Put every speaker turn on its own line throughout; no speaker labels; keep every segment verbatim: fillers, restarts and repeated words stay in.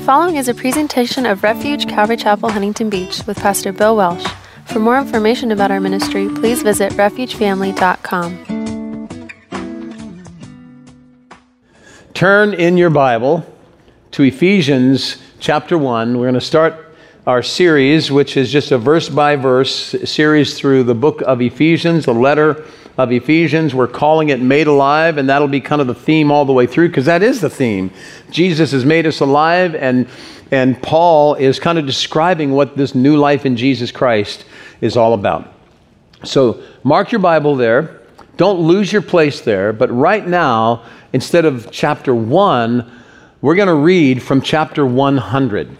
following is a presentation of Refuge Calvary Chapel, Huntington Beach with Pastor Bill Welsh. For more information about our ministry, please visit refuge family dot com.
Turn in your Bible to Ephesians chapter one. We're going to start our series, which is just a verse-by-verse series through the book of Ephesians, the letter of Ephesians. We're calling it Made Alive, and that'll be kind of the theme all the way through, because that is the theme. Jesus has made us alive, and, and Paul is kind of describing what this new life in Jesus Christ is all about. So mark your Bible there. Don't lose your place there. But right now, instead of chapter one, we're going to read from chapter one hundred.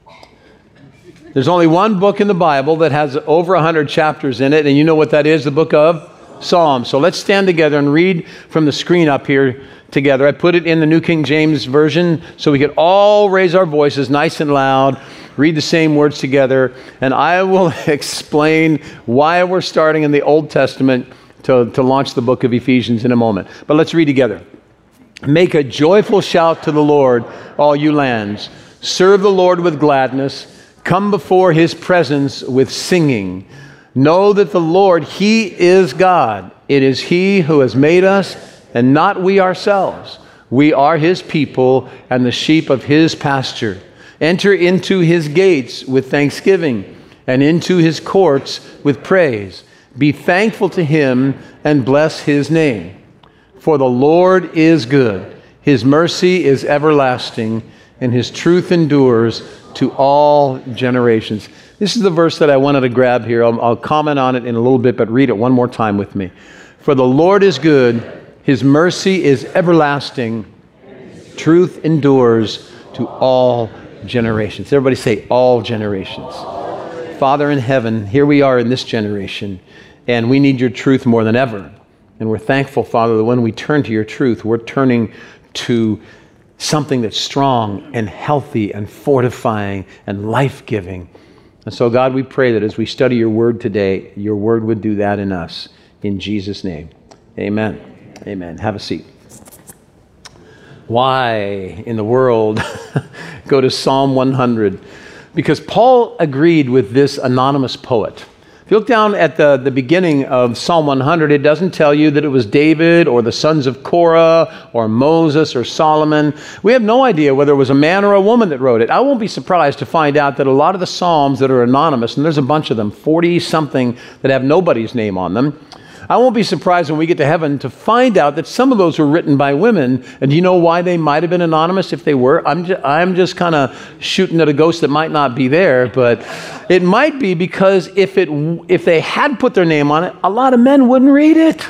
There's only one book in the Bible that has over one hundred chapters in it, and you know what that is, the book of Psalms. So let's stand together and read from the screen up here together. I put it in the New King James Version so we could all raise our voices nice and loud, read the same words together, and I will explain why we're starting in the Old Testament to, to launch the book of Ephesians in a moment. But let's read together. Make a joyful shout to the Lord, all you lands. Serve the Lord with gladness. Come before his presence with singing. Know that the Lord, he is God. It is he who has made us, and not we ourselves. We are his people and the sheep of his pasture. Enter into his gates with thanksgiving, and into his courts with praise. Be thankful to him and bless his name. For the Lord is good. His mercy is everlasting, and his truth endures to all generations. This is the verse that I wanted to grab here. I'll, I'll comment on it in a little bit, but read it one more time with me. For the Lord is good. His mercy is everlasting. Truth endures to all generations. Everybody say all generations. Father in heaven, here we are in this generation, and we need your truth more than ever. And we're thankful, Father, that when we turn to your truth, we're turning to something that's strong and healthy and fortifying and life-giving. And so, God, we pray that as we study your word today, your word would do that in us. In Jesus' name, amen. Amen. Have a seat. Why in the world go to Psalm one hundred? Because Paul agreed with this anonymous poet. If you look down at the, the beginning of Psalm one hundred, it doesn't tell you that it was David or the sons of Korah or Moses or Solomon. We have no idea whether it was a man or a woman that wrote it. I won't be surprised to find out that a lot of the Psalms that are anonymous, and there's a bunch of them, forty-something that have nobody's name on them, I won't be surprised when we get to heaven to find out that some of those were written by women. And do you know why they might have been anonymous if they were? I'm just, I'm just kind of shooting at a ghost that might not be there, but it might be because if it if they had put their name on it, a lot of men wouldn't read it.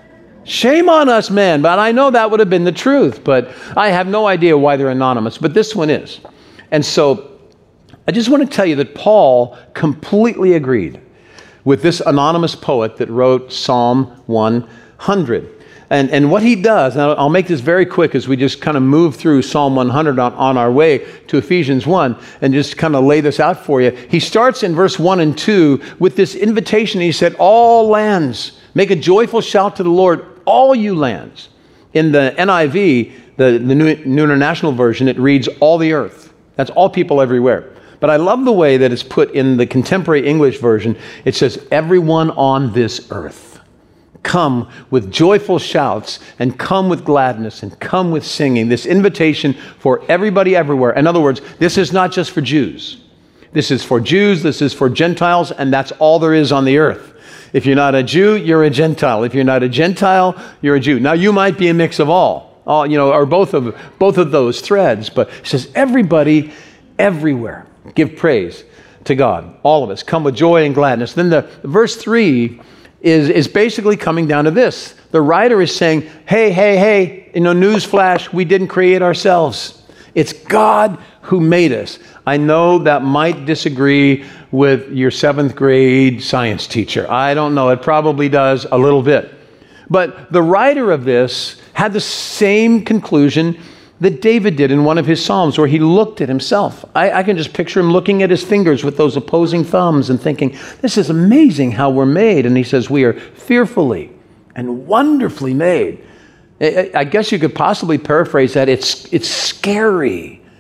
Shame on us, men. But I know that would have been the truth, but I have no idea why they're anonymous, but this one is. And so I just want to tell you that Paul completely agreed with this anonymous poet that wrote Psalm one hundred. And, and what he does, and I'll make this very quick as we just kind of move through Psalm one hundred on, on our way to Ephesians one, and just kind of lay this out for you. He starts in verse one and two with this invitation. He said, all lands, make a joyful shout to the Lord, all you lands. In the N I V, the, the New, New International Version, it reads, all the earth. That's all people everywhere. But I love the way that it's put in the contemporary English version. It says, everyone on this earth, come with joyful shouts and come with gladness and come with singing. This invitation for everybody everywhere. In other words, this is not just for Jews. This is for Jews, this is for Gentiles, and that's all there is on the earth. If you're not a Jew, you're a Gentile. If you're not a Gentile, you're a Jew. Now, you might be a mix of all, all you know, or both of both of those threads, but it says everybody everywhere. Give praise to God. All of us. Come with joy and gladness. Then the verse three is, is basically coming down to this. The writer is saying, hey, hey, hey, you know, newsflash, we didn't create ourselves. It's God who made us. I know that might disagree with your seventh grade science teacher. I don't know. It probably does a little bit. But the writer of this had the same conclusion that David did in one of his Psalms, where he looked at himself. I, I can just picture him looking at his fingers with those opposing thumbs and thinking, this is amazing how we're made. And he says, we are fearfully and wonderfully made. I, I guess you could possibly paraphrase that. It's, it's scary.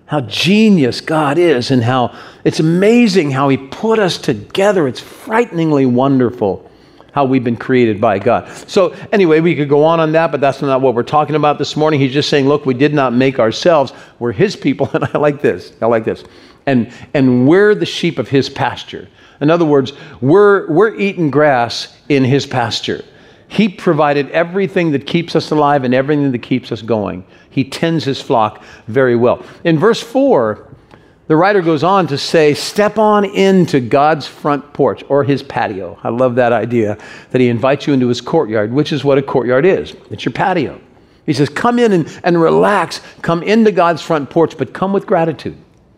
how genius God is and how it's amazing how he put us together. It's frighteningly wonderful how we've been created by God. So anyway, we could go on on that, but that's not what we're talking about this morning. He's just saying, look, we did not make ourselves. We're his people. And I like this. I like this. And and we're the sheep of his pasture. In other words, we're we're eating grass in his pasture. He provided everything that keeps us alive and everything that keeps us going. He tends his flock very well. In verse four, the writer goes on to say, step on into God's front porch or his patio. I love that idea that he invites you into his courtyard, which is what a courtyard is. It's your patio. He says, come in and, and relax. Come into God's front porch, but come with gratitude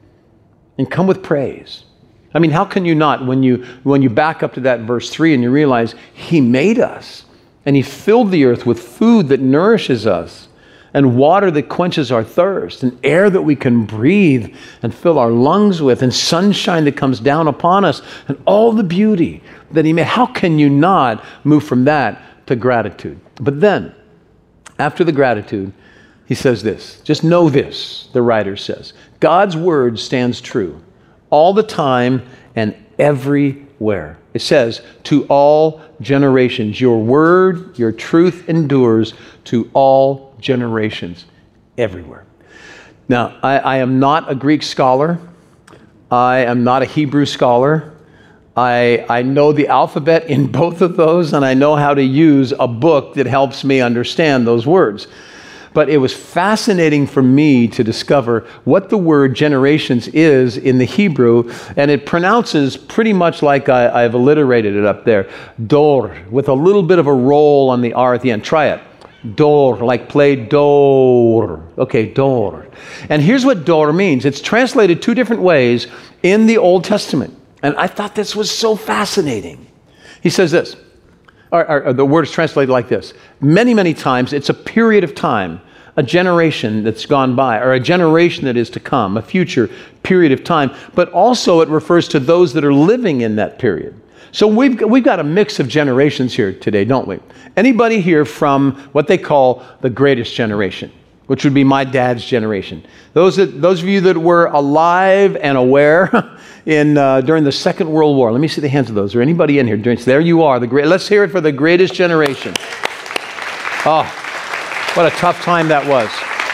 and come with praise. I mean, how can you not when you when you back up to that verse three and you realize he made us and he filled the earth with food that nourishes us and water that quenches our thirst and air that we can breathe and fill our lungs with and sunshine that comes down upon us and all the beauty that he made. How can you not move from that to gratitude? But then, after the gratitude, he says this, just know this, the writer says, God's word stands true all the time and everywhere. It says, to all generations. Your word, your truth endures to all generations, everywhere. Now, I, I am not a Greek scholar. I am not a Hebrew scholar. I, I know the alphabet in both of those, and I know how to use a book that helps me understand those words. But it was fascinating for me to discover what the word generations is in the Hebrew, and it pronounces pretty much like I, I've alliterated it up there, dor, with a little bit of a roll on the R at the end. Try it. Dor, like play dor. Okay, dor. And here's what dor means. It's translated two different ways in the Old Testament. And I thought this was so fascinating. He says this. Or, or, or the word is translated like this. Many, many times it's a period of time, a generation that's gone by, or a generation that is to come, a future period of time. But also it refers to those that are living in that period. So we've, we've got a mix of generations here today, don't we? Anybody here from what they call the greatest generation, which would be my dad's generation? Those that, those of you that were alive and aware in uh, during the Second World War. Let me see the hands of those. Is there anybody in here? There you are. The great. Let's hear it for the greatest generation. Oh, what a tough time that was.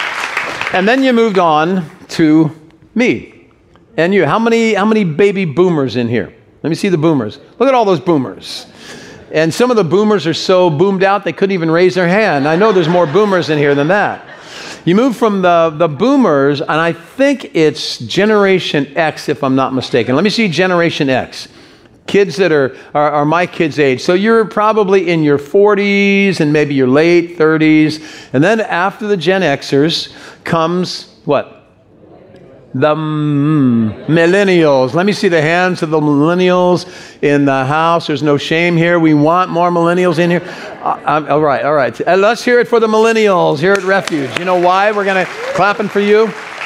And then you moved on to me and you. How many, how many baby boomers in here? Let me see the boomers. Look at all those boomers. And some of the boomers are so boomed out they couldn't even raise their hand. I know there's more boomers in here than that. You move from the, the boomers, and I think it's Generation X, if I'm not mistaken. Let me see Generation X. Kids that are, are, are my kids' age. So you're probably in your forties and maybe your late thirties. And then after the Gen Xers comes what? The mm, millennials. Let me see the hands of the millennials in the house. There's no shame here. We want more millennials in here. Uh, all right, all right. Uh, let's hear it for the millennials here at Refuge. You know why we're going to clapping for you?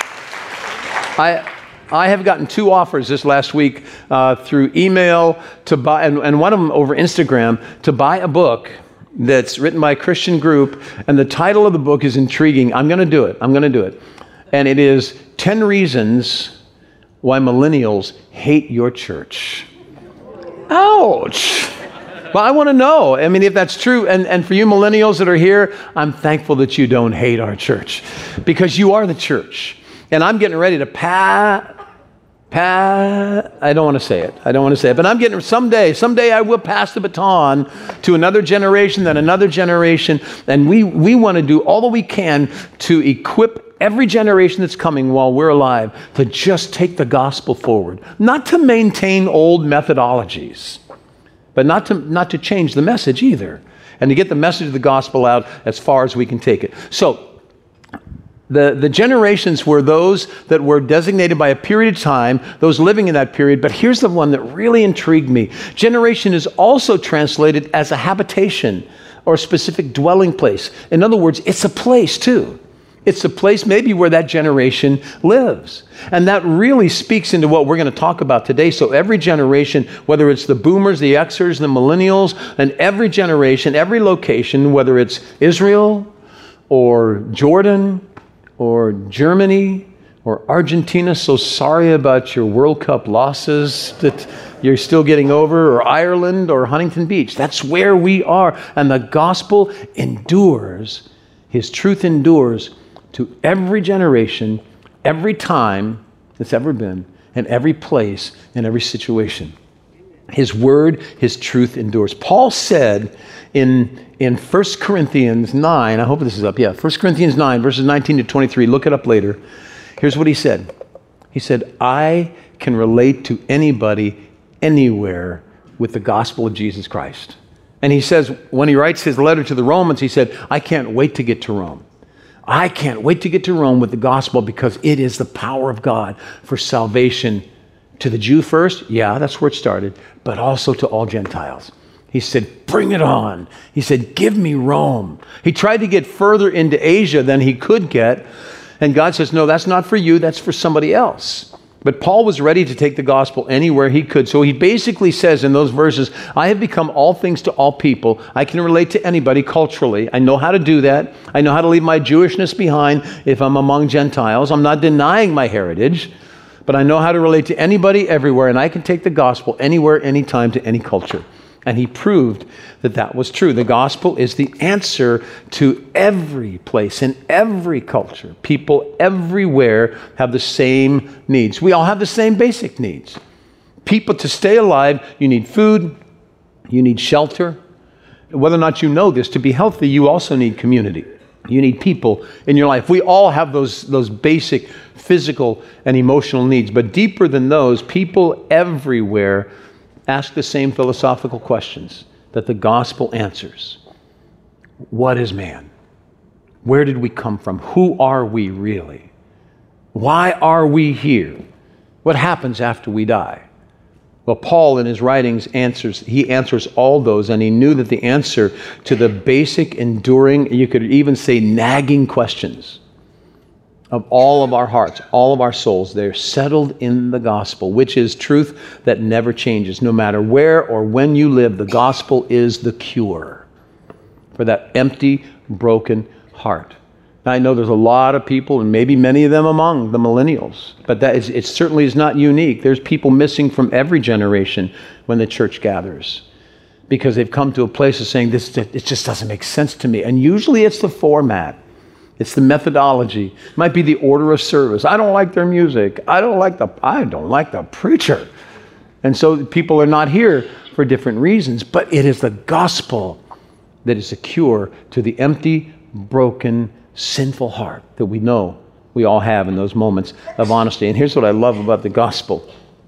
I I have gotten two offers this last week uh, through email to buy, and, and one of them over Instagram, to buy a book that's written by a Christian group, and the title of the book is intriguing. I'm going to do it. I'm going to do it. And it is ten Reasons Why Millennials Hate Your Church. Ouch. Well, I want to know. I mean, if that's true, and, and for you millennials that are here, I'm thankful that you don't hate our church because you are the church. And I'm getting ready to pat, pat, I don't want to say it. I don't want to say it. But I'm getting, someday, someday I will pass the baton to another generation, then another generation. And we, we want to do all that we can to equip every generation that's coming while we're alive to just take the gospel forward. Not to maintain old methodologies, but not to, not to change the message either. And to get the message of the gospel out as far as we can take it. So, The, the generations were those that were designated by a period of time, those living in that period. But here's the one that really intrigued me. Generation is also translated as a habitation or a specific dwelling place. In other words, it's a place too. It's a place maybe where that generation lives. And that really speaks into what we're going to talk about today. So every generation, whether it's the boomers, the Xers, the millennials, and every generation, every location, whether it's Israel or Jordan, or Germany, Or Argentina, so sorry about your World Cup losses that you're still getting over. Or Ireland or Huntington Beach. That's where we are. And the gospel endures. His truth endures to every generation, every time it's ever been, and every place, and every situation. His word, his truth endures. Paul said in, in First Corinthians nine, I hope this is up, yeah, First Corinthians nine, verses nineteen to twenty-three, look it up later. Here's what he said. He said, I can relate to anybody, anywhere with the gospel of Jesus Christ. And he says, when he writes his letter to the Romans, he said, I can't wait to get to Rome. I can't wait to get to Rome with the gospel because it is the power of God for salvation to the Jew first. Yeah, that's where it started, but also to all Gentiles. He said, bring it on. He said, give me Rome. He tried to get further into Asia than he could get. And God says, no, that's not for you. That's for somebody else. But Paul was ready to take the gospel anywhere he could. So he basically says in those verses, I have become all things to all people. I can relate to anybody culturally. I know how to do that. I know how to leave my Jewishness behind if I'm among Gentiles. I'm not denying my heritage, but I know how to relate to anybody everywhere. And I can take the gospel anywhere, anytime, to any culture. And he proved that that was true. The gospel is the answer to every place, in every culture. People everywhere have the same needs. We all have the same basic needs. People, to stay alive, you need food, you need shelter. Whether or not you know this, to be healthy, you also need community. You need people in your life. We all have those, those basic physical and emotional needs. But deeper than those, people everywhere ask the same philosophical questions that the gospel answers. What is man? Where did we come from? Who are we really? Why are we here? What happens after we die? Well, Paul in his writings answers, he answers all those, and he knew that the answer to the basic, enduring, you could even say nagging questions of all of our hearts, all of our souls, they're settled in the gospel, which is truth that never changes. No matter where or when you live, the gospel is the cure for that empty, broken heart. Now, I know there's a lot of people, and maybe many of them among the millennials, but that is, it certainly is not unique. There's people missing from every generation when the church gathers because they've come to a place of saying, this, it just doesn't make sense to me. And usually it's the format. It's the methodology. It might be the order of service. I don't like their music. I don't like the I don't like the preacher. And so people are not here for different reasons, but it is the gospel that is a cure to the empty, broken, sinful heart that we know we all have in those moments of honesty. And here's what I love about the gospel.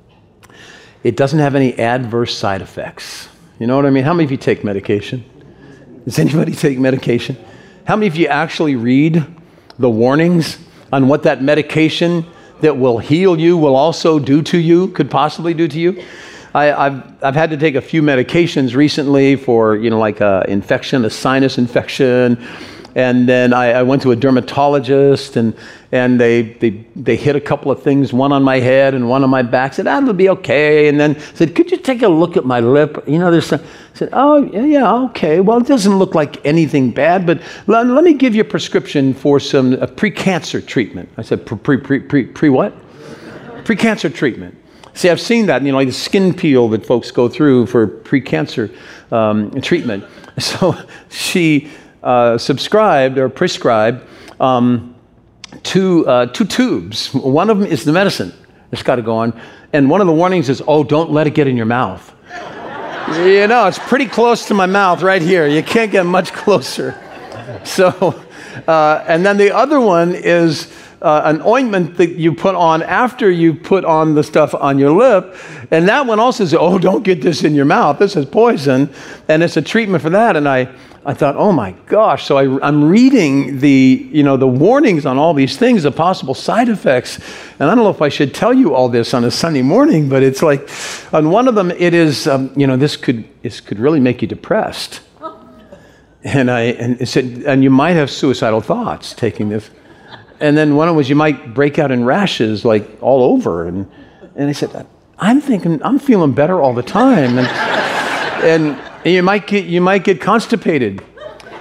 It doesn't have any adverse side effects. You know what I mean? How many of you take medication? Does anybody take medication? How many of you actually read the warnings on what that medication that will heal you will also do to you, could possibly do to you? I, I've I've had to take a few medications recently for, you know, like a infection, a sinus infection. And then I, I went to a dermatologist, and and they, they they hit a couple of things, one on my head and one on my back. Said, that'll be okay. And then said, could you take a look at my lip? You know, there's some. I said, oh, yeah, yeah, okay. Well, it doesn't look like anything bad, but let, let me give you a prescription for some uh, pre-cancer treatment. I said, pre, pre, pre, pre, pre what? Pre-cancer treatment. See, I've seen that, you know, like the skin peel that folks go through for pre-cancer um, treatment. So she uh, subscribed or prescribed um, two, uh, two tubes. One of them is the medicine that's got to go on. And one of the warnings is, oh, don't let it get in your mouth. You know, it's pretty close to my mouth right here. You can't get much closer. So, uh, and then the other one is uh, an ointment that you put on after you put on the stuff on your lip. And that one also says, oh, don't get this in your mouth. This is poison. And it's a treatment for that. And I, I thought, oh my gosh. So I, I'm reading the, you know, the warnings on all these things, the possible side effects. And I don't know if I should tell you all this on a Sunday morning, but it's like, on one of them, it is, um, you know, this could, this could really make you depressed. And I, and it said, and you might have suicidal thoughts taking this. And then one of them was, you might break out in rashes like all over. And, and I said, I'm thinking, I'm feeling better all the time. And, and, and you might get, you might get constipated.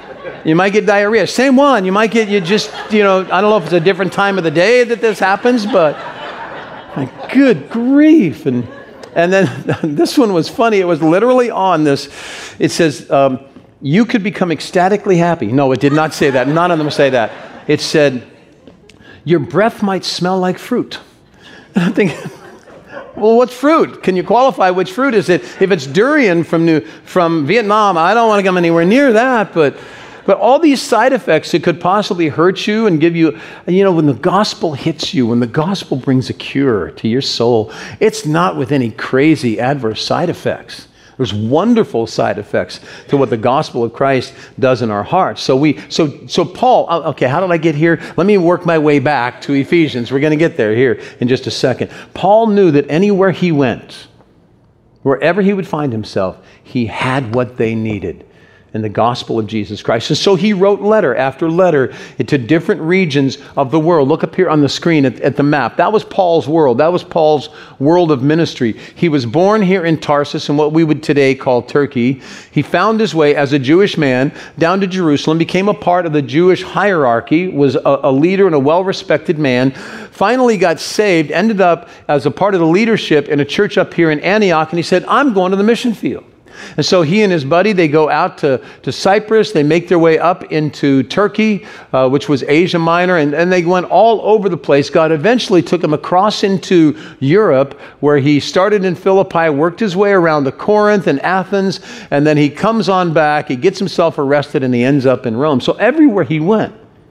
You might get diarrhea. Same one. You might get, you just, you know, I don't know if it's a different time of the day that this happens, but my good grief. And and then this one was funny. It was literally on this. It says, um, you could become ecstatically happy. No, it did not say that. None of them say that. It said, your breath might smell like fruit. And I'm thinking, well, what's fruit? Can you qualify which fruit is it? If it's durian from New, from Vietnam, I don't want to come anywhere near that. But but all these side effects that could possibly hurt you and give you, you know, when the gospel hits you, when the gospel brings a cure to your soul, it's not with any crazy adverse side effects. There's wonderful side effects to what the gospel of Christ does in our hearts. So we, so so Paul, okay, how did I get here? Let me work my way back to Ephesians. We're going to get there here in just a second. Paul knew that anywhere he went, wherever he would find himself, he had what they needed in the gospel of Jesus Christ. And so he wrote letter after letter to different regions of the world. Look up here on the screen at, at the map. That was Paul's world. That was Paul's world of ministry. He was born here in Tarsus in what we would today call Turkey. He found his way as a Jewish man down to Jerusalem, became a part of the Jewish hierarchy, was a, a leader and a well-respected man, finally got saved, ended up as a part of the leadership in a church up here in Antioch, and he said, I'm going to the mission field. And so he and his buddy, they go out to, to Cyprus, they make their way up into Turkey, uh, which was Asia Minor, and, and they went all over the place. God eventually took him across into Europe, where he started in Philippi, worked his way around to Corinth and Athens, and then he comes on back, he gets himself arrested, and he ends up in Rome. So everywhere he went,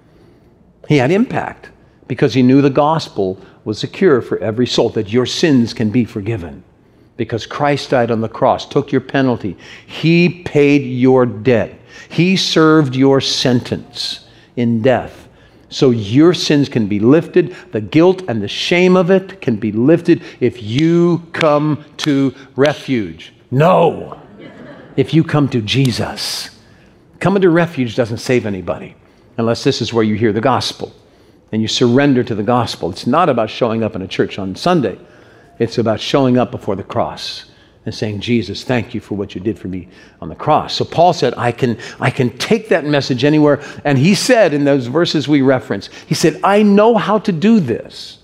he had impact, because he knew the gospel was a cure for every soul, that your sins can be forgiven. Because Christ died on the cross, took your penalty. He paid your debt. He served your sentence in death. So your sins can be lifted. The guilt and the shame of it can be lifted if you come to refuge. No, if you come to Jesus. Coming to refuge doesn't save anybody unless this is where you hear the gospel and you surrender to the gospel. It's not about showing up in a church on Sunday. It's about showing up before the cross and saying, Jesus, thank you for what you did for me on the cross. So Paul said, I can, I can take that message anywhere. And he said in those verses we reference, he said, I know how to do this.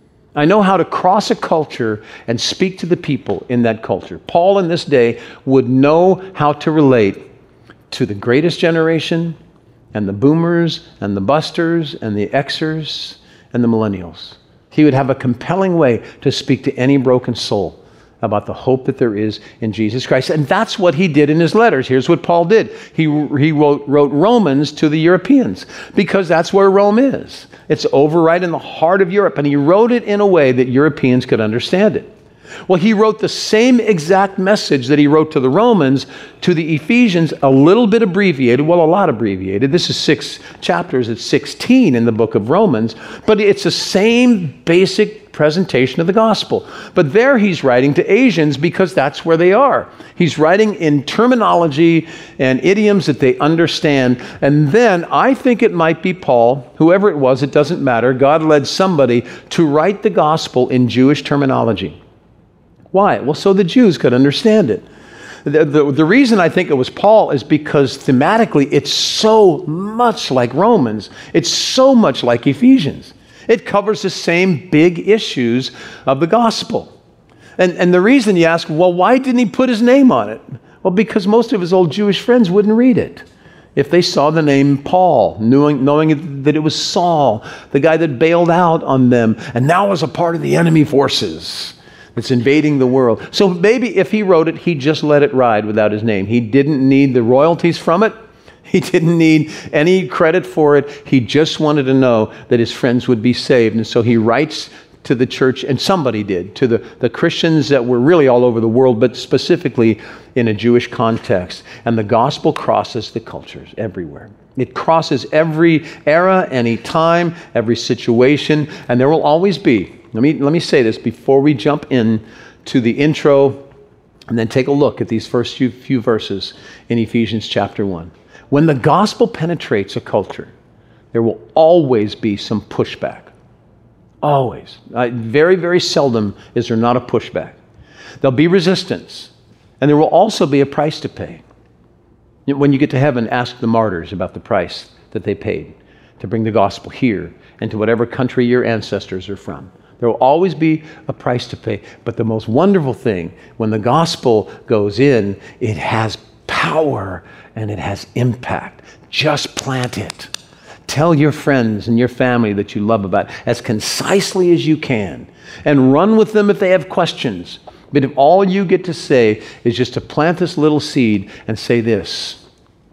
I know how to cross a culture and speak to the people in that culture. Paul in this day would know how to relate to the greatest generation and the boomers and the busters and the Xers and the millennials. He would have a compelling way to speak to any broken soul about the hope that there is in Jesus Christ. And that's what he did in his letters. Here's what Paul did. He, he wrote, wrote Romans to the Europeans, because that's where Rome is. It's over right in the heart of Europe. And he wrote it in a way that Europeans could understand it. Well, he wrote the same exact message that he wrote to the Romans, to the Ephesians, a little bit abbreviated, well, a lot abbreviated. This is six chapters, it's sixteen in the book of Romans, but it's the same basic presentation of the gospel. But there he's writing to Asians because that's where they are. He's writing in terminology and idioms that they understand. And then I think it might be Paul, whoever it was, it doesn't matter. God led somebody to write the gospel in Jewish terminology. Why? Well, so the Jews could understand it. The, the, the reason I think it was Paul is because thematically it's so much like Romans. It's so much like Ephesians. It covers the same big issues of the gospel. And, and the reason you ask, well, why didn't he put his name on it? Well, because most of his old Jewish friends wouldn't read it. If they saw the name Paul, knowing, knowing that it was Saul, the guy that bailed out on them, and now was a part of the enemy forces that's invading the world. So maybe if he wrote it, he just let it ride without his name. He didn't need the royalties from it. He didn't need any credit for it. He just wanted to know that his friends would be saved. And so he writes to the church, and somebody did, to the, the Christians that were really all over the world, but specifically in a Jewish context. And the gospel crosses the cultures everywhere. It crosses every era, any time, every situation, and there will always be. Let me, let me say this before we jump in to the intro and then take a look at these first few, few verses in Ephesians chapter one. When the gospel penetrates a culture, there will always be some pushback. Always. Uh, very, very seldom is there not a pushback. There'll be resistance, and there will also be a price to pay. When you get to heaven, ask the martyrs about the price that they paid to bring the gospel here and to whatever country your ancestors are from. There will always be a price to pay. But the most wonderful thing, when the gospel goes in, it has power and it has impact. Just plant it. Tell your friends and your family that you love about it as concisely as you can. And run with them if they have questions. But if all you get to say is just to plant this little seed and say this,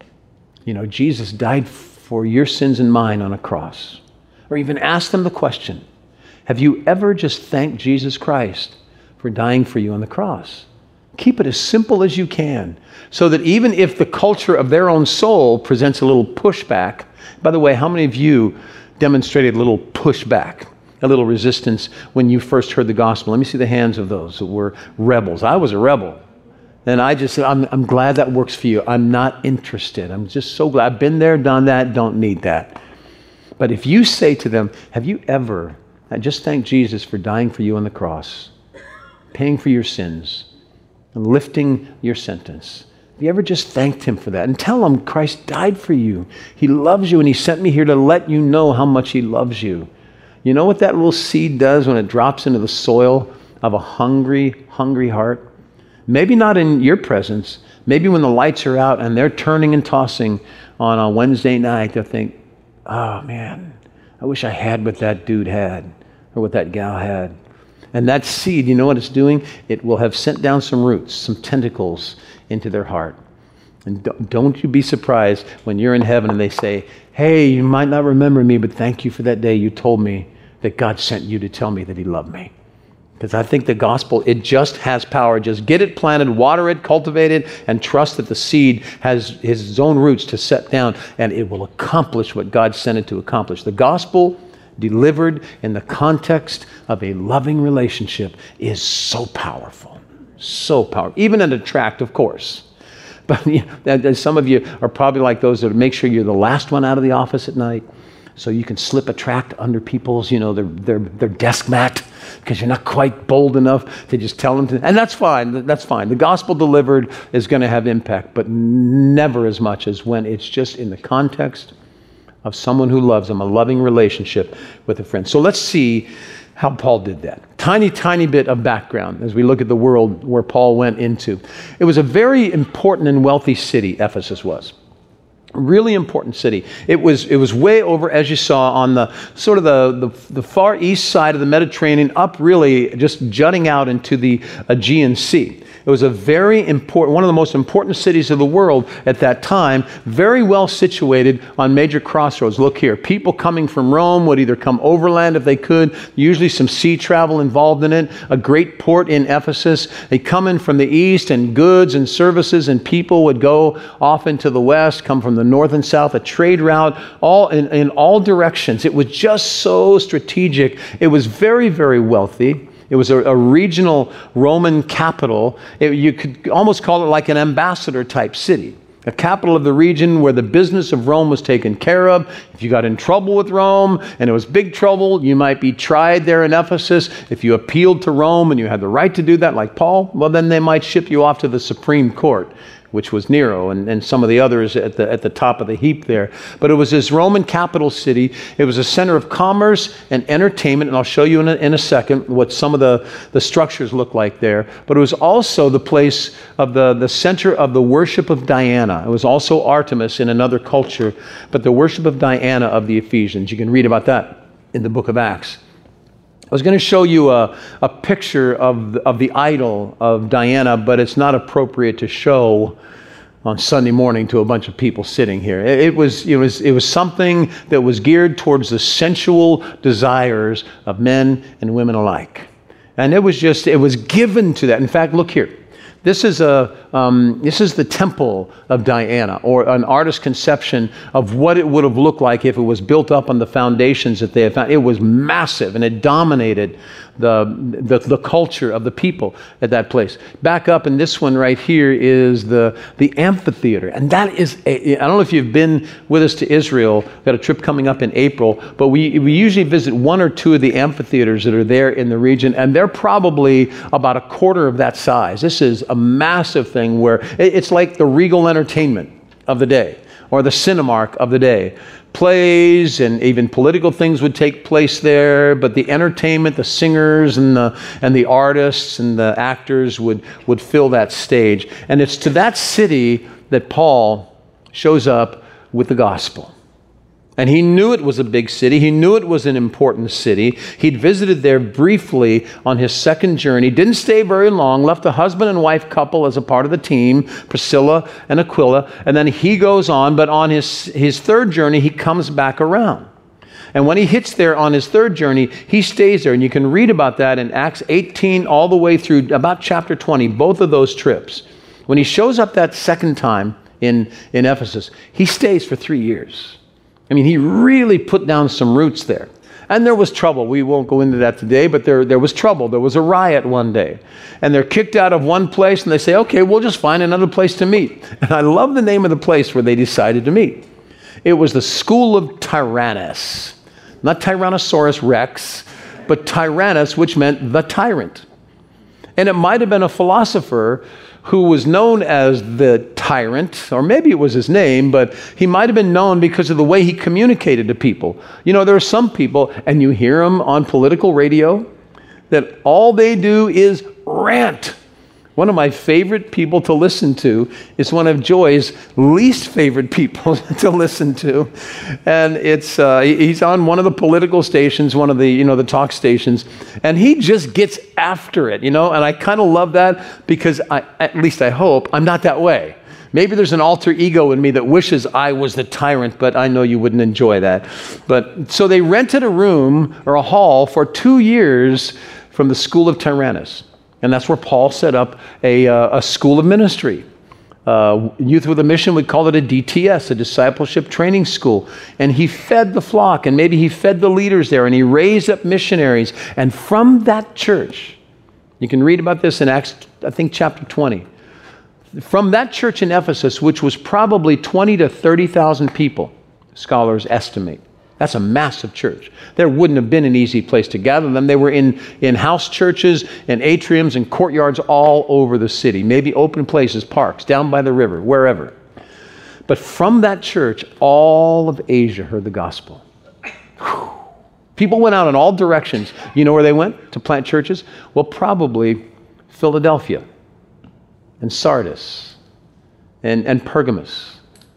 you know, Jesus died for your sins and mine on a cross. Or even ask them the question, have you ever just thanked Jesus Christ for dying for you on the cross? Keep it as simple as you can, so that even if the culture of their own soul presents a little pushback, by the way, how many of you demonstrated a little pushback, a little resistance when you first heard the gospel? Let me see the hands of those who were rebels. I was a rebel. And I just said, I'm, I'm glad that works for you. I'm not interested. I'm just so glad. I've been there, done that, don't need that. But if you say to them, have you ever just thanked Jesus for dying for you on the cross, paying for your sins, and lifting your sentence? Have you ever just thanked him for that? And tell him Christ died for you. He loves you, and he sent me here to let you know how much he loves you. You know what that little seed does when it drops into the soil of a hungry, hungry heart? Maybe not in your presence. Maybe when the lights are out and they're turning and tossing on a Wednesday night, they'll think, oh man, I wish I had what that dude had or what that gal had. And that seed, you know what it's doing? It will have sent down some roots, some tentacles into their heart. And don't you be surprised when you're in heaven and they say, hey, you might not remember me, but thank you for that day you told me that God sent you to tell me that he loved me. Because I think the gospel, it just has power. Just get it planted, water it, cultivate it, and trust that the seed has his own roots to set down, and it will accomplish what God sent it to accomplish. The gospel delivered in the context of a loving relationship is so powerful. So powerful. Even in a tract, of course. But you know, some of you are probably like those that make sure you're the last one out of the office at night, so you can slip a tract under people's, you know, their their, their desk mat, because you're not quite bold enough to just tell them to. And that's fine. That's fine. The gospel delivered is going to have impact, but never as much as when it's just in the context of someone who loves them, a loving relationship with a friend. So let's see how Paul did that. Tiny, tiny bit of background as we look at the world where Paul went into. It was a very important and wealthy city, Ephesus was. Really important city. It was it was way over, as you saw, on the sort of the, the, the far east side of the Mediterranean, up really just jutting out into the Aegean Sea. It was a very important, one of the most important cities of the world at that time, very well situated on major crossroads. Look here, people coming from Rome would either come overland if they could, usually some sea travel involved in it, a great port in Ephesus. They come in from the east, and goods and services and people would go off into the west, come from the north and south, a trade route, all in, in all directions. It was just so strategic. It was very, very wealthy. It was a, a regional Roman capital. It, you could almost call it like an ambassador type city. A capital of the region where the business of Rome was taken care of. If you got in trouble with Rome, and it was big trouble, you might be tried there in Ephesus. If you appealed to Rome and you had the right to do that, like Paul, well, then they might ship you off to the Supreme Court, which was Nero and, and some of the others at the at the top of the heap there. But it was this Roman capital city. It was a center of commerce and entertainment, and I'll show you in a, in a second what some of the, the structures look like there. But it was also the place of the, the center of the worship of Diana. It was also Artemis in another culture, but the worship of Diana of the Ephesians. You can read about that in the book of Acts. I was going to show you a, a picture of the, of the idol of Diana, but it's not appropriate to show on Sunday morning to a bunch of people sitting here. It, it was it was it was something that was geared towards the sensual desires of men and women alike, and it was just it was given to that. In fact, look here. This is a um, this is the temple of Diana, or an artist's conception of what it would have looked like if it was built up on the foundations that they had found. It was massive, and it dominated the, the the culture of the people at that place. Back up, and this one right here is the the amphitheater, and that is a, I don't know if you've been with us to Israel. We've got a trip coming up in April, but we we usually visit one or two of the amphitheaters that are there in the region, and they're probably about a quarter of that size. This is a massive thing where it's like the Regal Entertainment of the day, or the Cinemark of the day. Plays and even political things would take place there, but the entertainment, the singers and the and the artists and the actors would, would fill that stage. And it's to that city that Paul shows up with the gospel. And he knew it was a big city. He knew it was an important city. He'd visited there briefly on his second journey, didn't stay very long, left a husband and wife couple as a part of the team, Priscilla and Aquila, and then he goes on, but on his, his third journey, he comes back around. And when he hits there on his third journey, he stays there. And you can read about that in Acts eighteen all the way through about chapter twenty, both of those trips. When he shows up that second time in, in Ephesus, he stays for three years. I mean, he really put down some roots there. And there was trouble. We won't go into that today, but there, there was trouble. There was a riot one day. And they're kicked out of one place, and they say, okay, we'll just find another place to meet. And I love the name of the place where they decided to meet. It was the School of Tyrannus. Not Tyrannosaurus Rex, but Tyrannus, which meant the tyrant. And it might have been a philosopher who was known as the tyrant, or maybe it was his name, but he might have been known because of the way he communicated to people. You know, there are some people, and you hear them on political radio, that all they do is rant. One of my favorite people to listen to is one of Joy's least favorite people to listen to. And it's uh, he's on one of the political stations, one of the, you know, the talk stations, and he just gets after it, you know, and I kind of love that because I, at least I hope, I'm not that way. Maybe there's an alter ego in me that wishes I was the tyrant, but I know you wouldn't enjoy that. But so they rented a room or a hall for two years from the School of Tyrannus. And that's where Paul set up a, uh, a school of ministry. Uh, Youth with a Mission would call it a D T S, a discipleship training school. And he fed the flock, and maybe he fed the leaders there, and he raised up missionaries. And from that church, you can read about this in Acts, I think, chapter twenty. From that church in Ephesus, which was probably twenty to thirty thousand people, scholars estimate. That's a massive church. There wouldn't have been an easy place to gather them. They were in, in house churches and atriums and courtyards all over the city, maybe open places, parks, down by the river, wherever. But from that church, all of Asia heard the gospel. Whew. People went out in all directions. You know where they went to plant churches? Well, probably Philadelphia and Sardis and, and Pergamos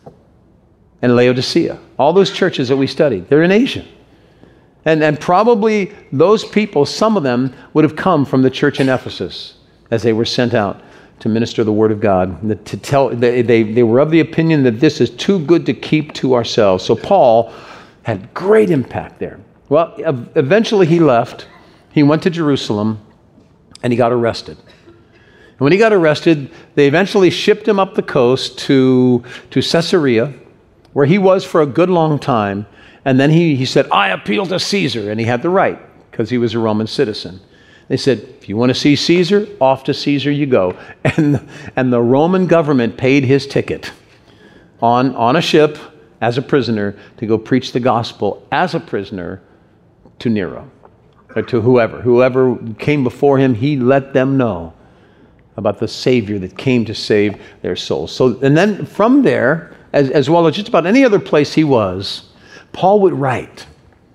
and Laodicea. All those churches that we studied, they're in Asia. And, and probably those people, some of them, would have come from the church in Ephesus as they were sent out to minister the word of God. To tell, they, they, they were of the opinion that this is too good to keep to ourselves. So Paul had great impact there. Well, eventually he left. He went to Jerusalem and he got arrested. And when he got arrested, they eventually shipped him up the coast to, to Caesarea, where he was for a good long time. And then he, he said, I appeal to Caesar. And he had the right because he was a Roman citizen. They said, if you want to see Caesar, off to Caesar you go. And, and the Roman government paid his ticket on, on a ship as a prisoner to go preach the gospel as a prisoner to Nero, or to whoever. Whoever came before him, he let them know about the Savior that came to save their souls. So, and then from there, As, as well as just about any other place he was, Paul would write.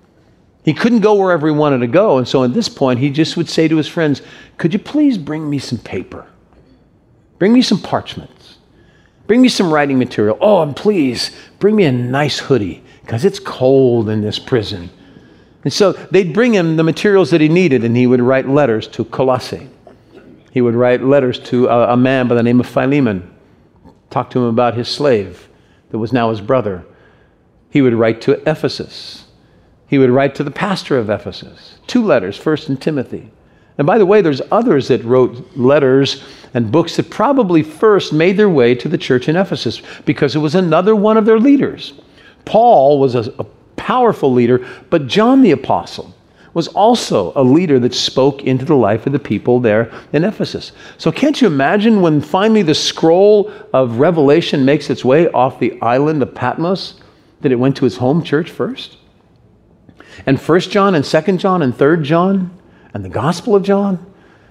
He couldn't go wherever he wanted to go, and so at this point, he just would say to his friends, could you please bring me some paper? Bring me some parchments. Bring me some writing material. Oh, and please, bring me a nice hoodie, because it's cold in this prison. And so they'd bring him the materials that he needed, and he would write letters to Colossae. He would write letters to a, a man by the name of Philemon, talk to him about his slave that was now his brother. He would write to Ephesus. He would write to the pastor of Ephesus. Two letters, First and Timothy. And by the way, there's others that wrote letters and books that probably first made their way to the church in Ephesus because it was another one of their leaders. Paul was a, a powerful leader, but John the Apostle was also a leader that spoke into the life of the people there in Ephesus. So can't you imagine when finally the scroll of Revelation makes its way off the island of Patmos, that it went to his home church first? And First John and Second John and Third John and the Gospel of John,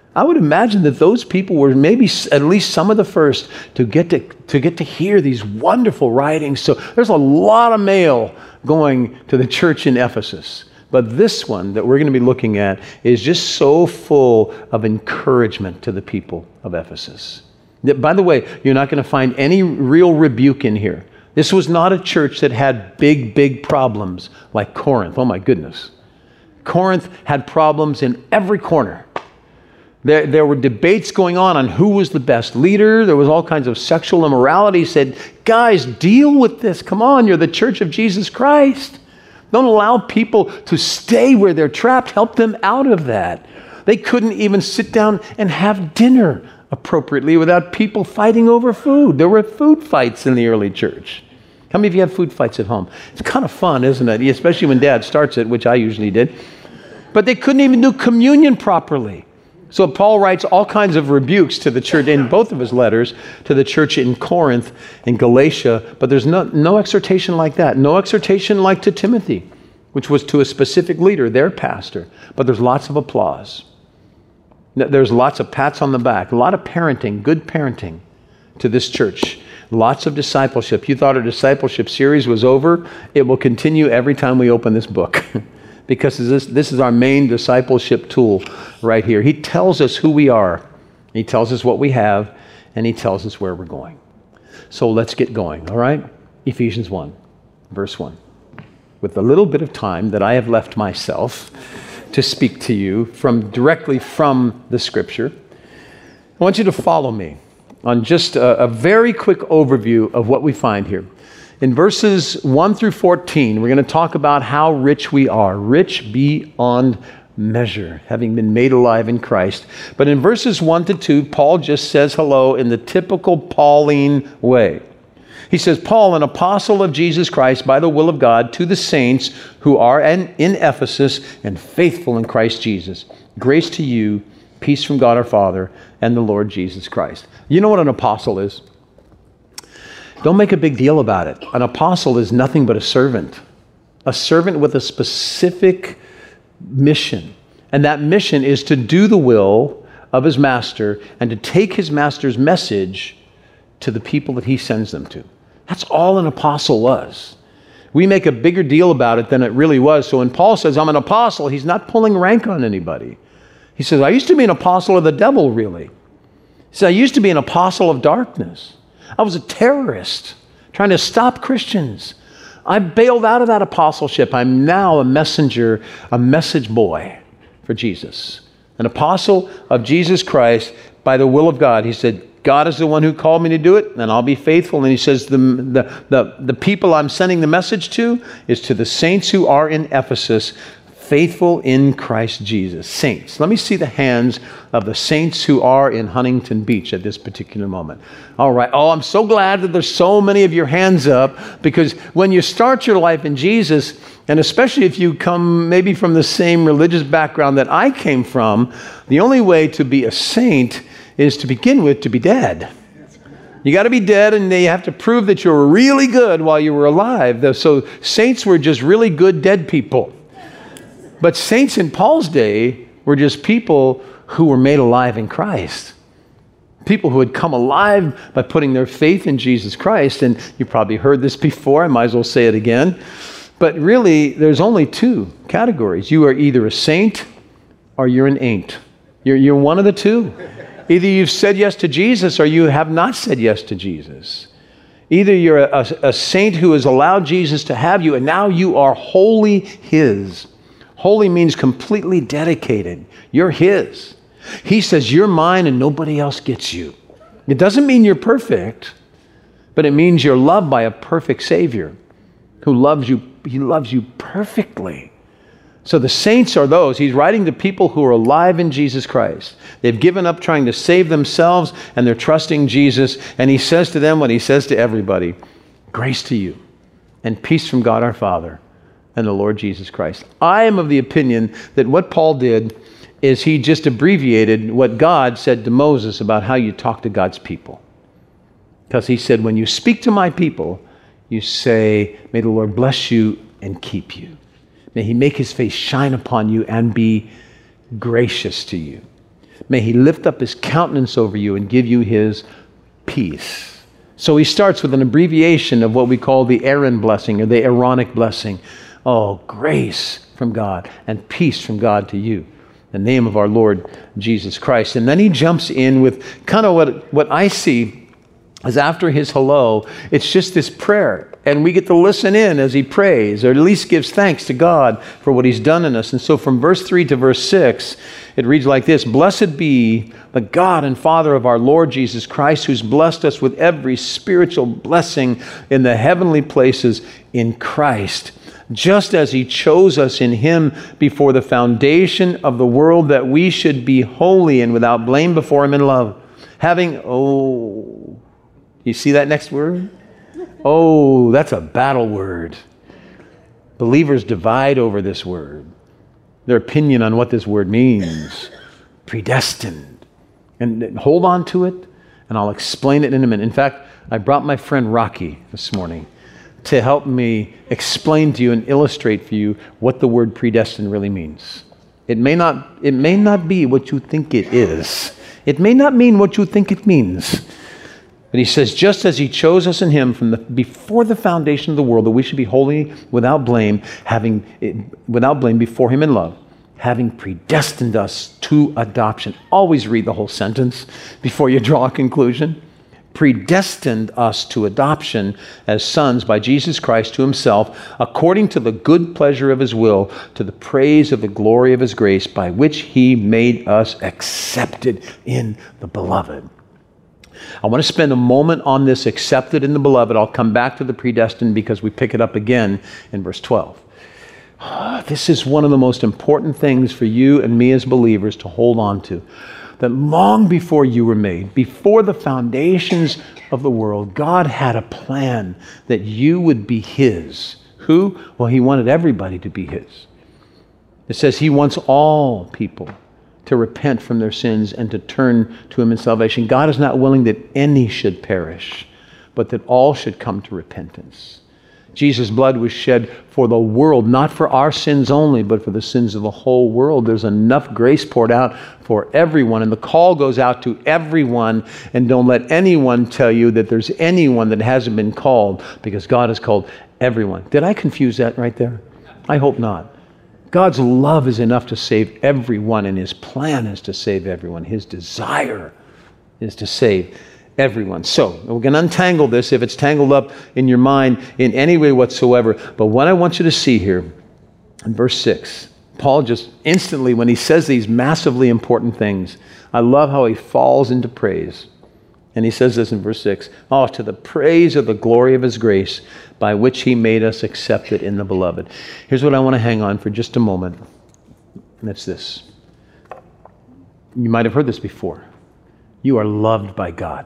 I would imagine that those people were maybe s- at least some of the first to get to, to get to hear these wonderful writings. So there's a lot of mail going to the church in Ephesus. But this one that we're going to be looking at is just so full of encouragement to the people of Ephesus. That, by the way, you're not going to find any real rebuke in here. This was not a church that had big, big problems like Corinth. Oh my goodness. Corinth had problems in every corner. There, there were debates going on on who was the best leader. There was all kinds of sexual immorality. He said, guys, deal with this. Come on, you're the church of Jesus Christ. Don't allow people to stay where they're trapped. Help them out of that. They couldn't even sit down and have dinner appropriately without people fighting over food. There were food fights in the early church. How many of you have food fights at home? It's kind of fun, isn't it? Especially when Dad starts it, which I usually did. But they couldn't even do communion properly. So Paul writes all kinds of rebukes to the church in both of his letters to the church in Corinth and Galatia, but there's no, no exhortation like that. No exhortation like to Timothy, which was to a specific leader, their pastor. But there's lots of applause. There's lots of pats on the back, a lot of parenting, good parenting to this church. Lots of discipleship. You thought our discipleship series was over? It will continue every time we open this book. Because this, this is our main discipleship tool right here. He tells us who we are. He tells us what we have, and he tells us where we're going. So let's get going, all right? Ephesians one, verse one. With the little bit of time that I have left myself to speak to you from directly from the Scripture, I want you to follow me on just a, a very quick overview of what we find here. In verses one through fourteen, we're going to talk about how rich we are, rich beyond measure, having been made alive in Christ. But in verses one to two, Paul just says hello in the typical Pauline way. He says, Paul, an apostle of Jesus Christ by the will of God, to the saints who are in Ephesus and faithful in Christ Jesus. Grace to you, peace from God our Father and the Lord Jesus Christ. You know what an apostle is? Don't make a big deal about it. An apostle is nothing but a servant. A servant with a specific mission. And that mission is to do the will of his master and to take his master's message to the people that he sends them to. That's all an apostle was. We make a bigger deal about it than it really was. So when Paul says, I'm an apostle, he's not pulling rank on anybody. He says, I used to be an apostle of the devil, really. He says, I used to be an apostle of darkness. I was a terrorist trying to stop Christians. I bailed out of that apostleship. I'm now a messenger, a message boy for Jesus. An apostle of Jesus Christ by the will of God. He said, God is the one who called me to do it, and I'll be faithful. And he says, the, the, the, the people I'm sending the message to is to the saints who are in Ephesus, faithful in Christ Jesus. Saints. Let me see the hands of the saints who are in Huntington Beach at this particular moment. All right. Oh, I'm so glad that there's so many of your hands up, because when you start your life in Jesus, and especially if you come maybe from the same religious background that I came from, the only way to be a saint is to begin with to be dead. You got to be dead, and you have to prove that you were really good while you were alive. So saints were just really good dead people. But saints in Paul's day were just people who were made alive in Christ. People who had come alive by putting their faith in Jesus Christ. And you probably heard this before. I might as well say it again. But really, there's only two categories. You are either a saint or you're an ain't. You're, you're one of the two. Either you've said yes to Jesus or you have not said yes to Jesus. Either you're a, a, a saint who has allowed Jesus to have you, and now you are wholly his. Holy means completely dedicated. You're his. He says, you're mine and nobody else gets you. It doesn't mean you're perfect, but it means you're loved by a perfect Savior who loves you. He loves you perfectly. So the saints are those. He's writing to people who are alive in Jesus Christ. They've given up trying to save themselves and they're trusting Jesus. And he says to them what he says to everybody, grace to you and peace from God our Father and the Lord Jesus Christ. I am of the opinion that what Paul did is he just abbreviated what God said to Moses about how you talk to God's people. Because he said, when you speak to my people, you say, may the Lord bless you and keep you. May he make his face shine upon you and be gracious to you. May he lift up his countenance over you and give you his peace. So he starts with an abbreviation of what we call the Aaron blessing or the Aaronic blessing. Oh, grace from God and peace from God to you. In the name of our Lord Jesus Christ. And then he jumps in with kind of what, what I see as after his hello, it's just this prayer. And we get to listen in as he prays, or at least gives thanks to God for what he's done in us. And so from verse three to verse six, it reads like this: Blessed be the God and Father of our Lord Jesus Christ, who's blessed us with every spiritual blessing in the heavenly places in Christ, just as he chose us in him before the foundation of the world, that we should be holy and without blame before him in love. Having, oh, you see that next word? Oh, that's a battle word. Believers divide over this word, their opinion on what this word means. Predestined. And hold on to it, and I'll explain it in a minute. In fact, I brought my friend Rocky this morning to help me explain to you and illustrate for you what the word predestined really means. It may not, it may not be what you think it is. It may not mean what you think it means. But he says, just as he chose us in him from the before the foundation of the world, that we should be holy without blame, having without blame before him in love, having predestined us to adoption. Always read the whole sentence before you draw a conclusion. Predestined us to adoption as sons by Jesus Christ to himself, according to the good pleasure of his will, to the praise of the glory of his grace, by which he made us accepted in the beloved. I want to spend a moment on this accepted in the beloved. I'll come back to the predestined because we pick it up again in verse twelve. This is one of the most important things for you and me as believers to hold on to. That long before you were made, before the foundations of the world, God had a plan that you would be his. Who? Well, he wanted everybody to be his. It says he wants all people to repent from their sins and to turn to him in salvation. God is not willing that any should perish, but that all should come to repentance. Jesus' blood was shed for the world, not for our sins only, but for the sins of the whole world. There's enough grace poured out for everyone, and the call goes out to everyone, and don't let anyone tell you that there's anyone that hasn't been called, because God has called everyone. Did I confuse that right there? I hope not. God's love is enough to save everyone, and his plan is to save everyone. His desire is to save everyone. So we're going to untangle this if it's tangled up in your mind in any way whatsoever. But what I want you to see here in verse six, Paul just instantly, when he says these massively important things, I love how he falls into praise. And he says this in verse six, oh, to the praise of the glory of his grace, by which he made us accepted in the beloved. Here's what I want to hang on for just a moment. And it's this. You might have heard this before. You are loved by God.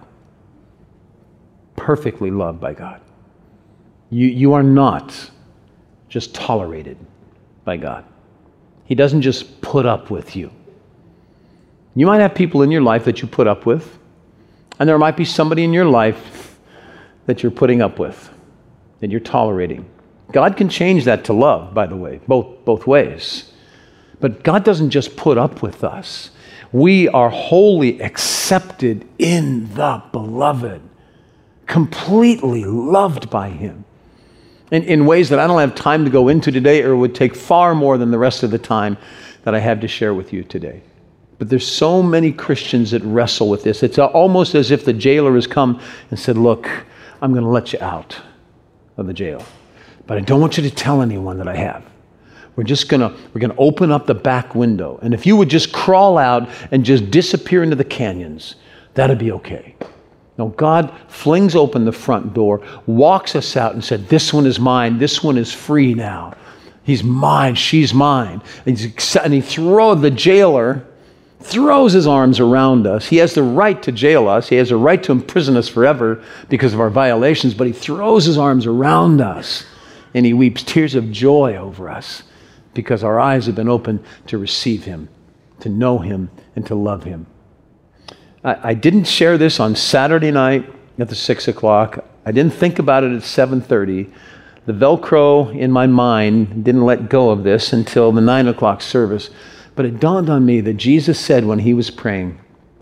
Perfectly loved by God. You, you are not just tolerated by God. He doesn't just put up with you. You might have people in your life that you put up with, and there might be somebody in your life that you're putting up with, that you're tolerating. God can change that to love, by the way, both, both ways. But God doesn't just put up with us. We are wholly accepted in the beloved, completely loved by him in, in ways that I don't have time to go into today, or it would take far more than the rest of the time that I have to share with you today. But there's so many Christians that wrestle with this. It's almost as if the jailer has come and said, look, I'm going to let you out of the jail, but I don't want you to tell anyone that I have. We're just going to, we're going to open up the back window. And if you would just crawl out and just disappear into the canyons, that'd be okay. No, God flings open the front door, walks us out and said, this one is mine. This one is free now. He's mine. She's mine. And, he's, and he throws the jailer, throws his arms around us. He has the right to jail us. He has the right to imprison us forever because of our violations, but he throws his arms around us and he weeps tears of joy over us because our eyes have been opened to receive him, to know him, and to love him. I, I didn't share this on Saturday night at the six o'clock. I didn't think about it at seven thirty. The Velcro in my mind didn't let go of this until the nine o'clock service. But it dawned on me that Jesus said when he was praying,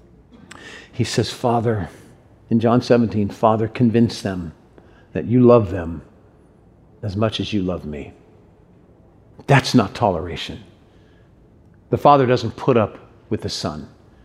he says, Father, in John seventeen, Father, convince them that you love them as much as you love me. That's not toleration. The Father doesn't put up with the Son.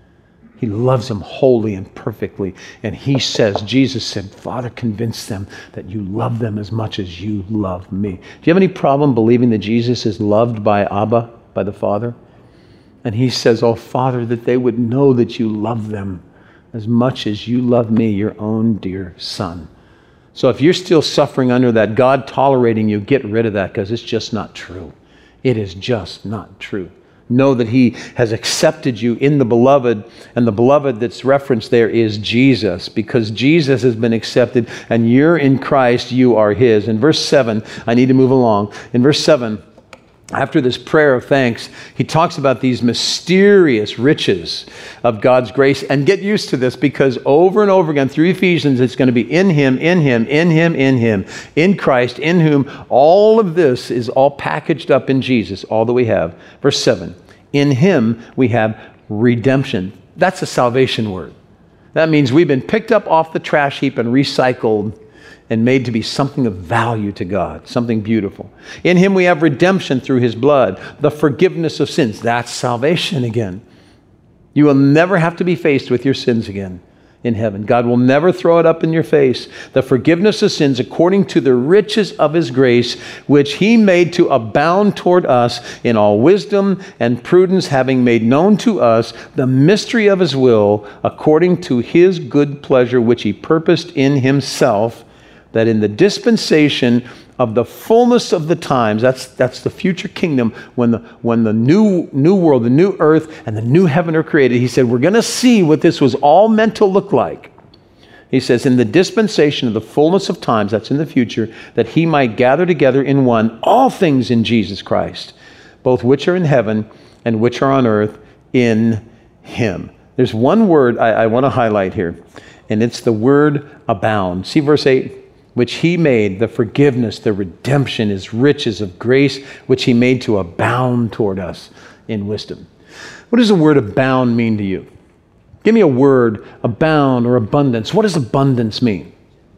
He loves them wholly and perfectly. And he says, Jesus said, Father, convince them that you love them as much as you love me. Do you have any problem believing that Jesus is loved by Abba, by the Father? And he says, oh, Father, that they would know that you love them as much as you love me, your own dear Son. So if you're still suffering under that, God tolerating you, get rid of that, because it's just not true. It is just not true. Know that he has accepted you in the beloved, and the beloved that's referenced there is Jesus, because Jesus has been accepted and you're in Christ, you are his. In verse seven, I need to move along. In verse seven, after this prayer of thanks, he talks about these mysterious riches of God's grace. And get used to this, because over and over again through Ephesians, it's going to be in him, in him, in him, in him, in Christ, in whom all of this is all packaged up in Jesus, all that we have. Verse seven, in him we have redemption. That's a salvation word. That means we've been picked up off the trash heap and recycled and made to be something of value to God, something beautiful. In him we have redemption through his blood, the forgiveness of sins. That's salvation again. You will never have to be faced with your sins again in heaven. God will never throw it up in your face. The forgiveness of sins according to the riches of his grace, which he made to abound toward us in all wisdom and prudence, having made known to us the mystery of his will, according to his good pleasure, which he purposed in himself, that in the dispensation of the fullness of the times, that's that's the future kingdom, when the when the new new world, the new earth, and the new heaven are created, he said, we're going to see what this was all meant to look like. He says, in the dispensation of the fullness of times, that's in the future, that he might gather together in one all things in Jesus Christ, both which are in heaven and which are on earth, in him. There's one word I, I want to highlight here, and it's the word abound. See verse eight? Which he made, the forgiveness, the redemption, his riches of grace, which he made to abound toward us in wisdom. What does the word abound mean to you? Give me a word, abound or abundance. What does abundance mean?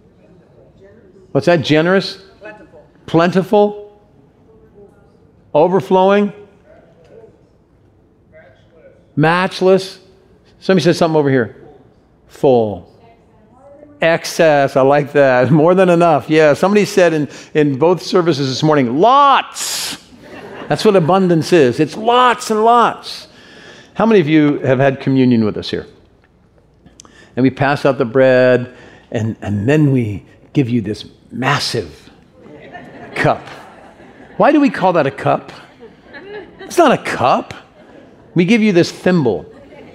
What's that? Generous? Plentiful. Plentiful? Overflowing? Matchless. Matchless. Somebody said something over here. Full. Excess, I like that. More than enough. Yeah, somebody said in, in both services this morning, lots. That's what abundance is. It's lots and lots. How many of you have had communion with us here? And we pass out the bread, and, and then we give you this massive cup. Why do we call that a cup? It's not a cup. We give you this thimble.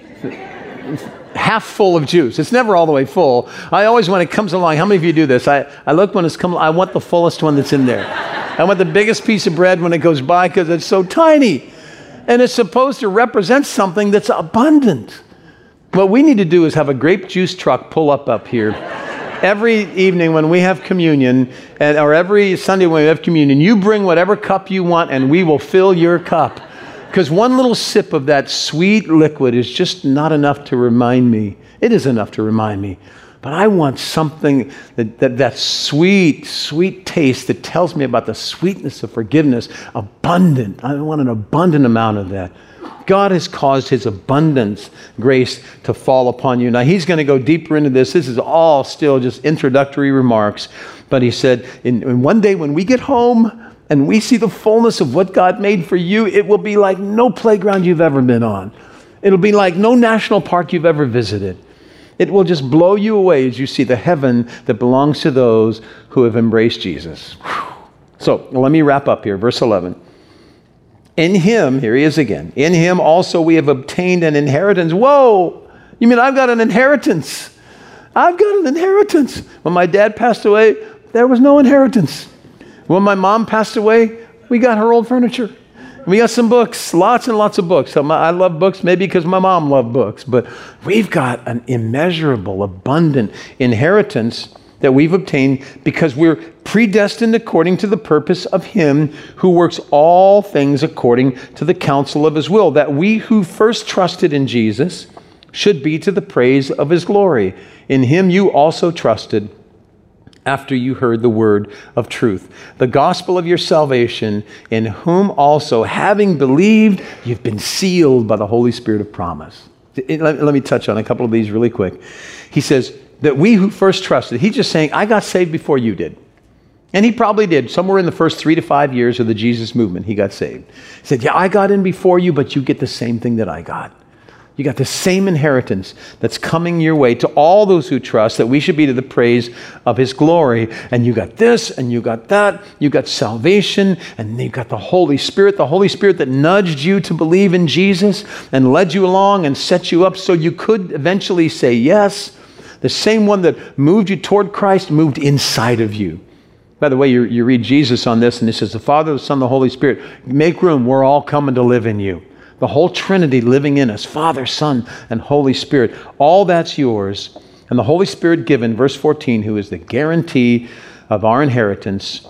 Half full of juice. It's never all the way full. I always, when it comes along, how many of you do this? I, I look when it's come, I want the fullest one that's in there. I want the biggest piece of bread when it goes by because it's so tiny. And it's supposed to represent something that's abundant. What we need to do is have a grape juice truck pull up up here every evening when we have communion, and or every Sunday when we have communion. You bring whatever cup you want and we will fill your cup. Because one little sip of that sweet liquid is just not enough to remind me. It is enough to remind me. But I want something, that, that, that sweet, sweet taste that tells me about the sweetness of forgiveness, abundant. I want an abundant amount of that. God has caused his abundance grace to fall upon you. Now, he's going to go deeper into this. This is all still just introductory remarks. But he said, in, in one day when we get home, and we see the fullness of what God made for you, it will be like no playground you've ever been on. It'll be like no national park you've ever visited. It will just blow you away as you see the heaven that belongs to those who have embraced Jesus. Whew. So let me wrap up here. Verse eleven. In him, here he is again, in him also we have obtained an inheritance. Whoa! You mean I've got an inheritance? I've got an inheritance. When my dad passed away, there was no inheritance. When my mom passed away, we got her old furniture. We got some books, lots and lots of books. I love books, maybe because my mom loved books, but we've got an immeasurable, abundant inheritance that we've obtained because we're predestined according to the purpose of him who works all things according to the counsel of his will, that we who first trusted in Jesus should be to the praise of his glory. In him you also trusted after you heard the word of truth, the gospel of your salvation, in whom also, having believed, you've been sealed by the Holy Spirit of promise. Let me touch on a couple of these really quick. He says that we who first trusted, he's just saying, I got saved before you did. And he probably did. Somewhere in the first three to five years of the Jesus movement, he got saved. He said, yeah, I got in before you, but you get the same thing that I got. You got the same inheritance that's coming your way to all those who trust, that we should be to the praise of his glory. And you got this, and you got that. You got salvation, and you got the Holy Spirit, the Holy Spirit that nudged you to believe in Jesus and led you along and set you up so you could eventually say yes. The same one that moved you toward Christ moved inside of you. By the way, you, you read Jesus on this, and it says, the Father, the Son, the Holy Spirit, make room. We're all coming to live in you. The whole Trinity living in us, Father, Son, and Holy Spirit. All that's yours. And the Holy Spirit given, verse fourteen, who is the guarantee of our inheritance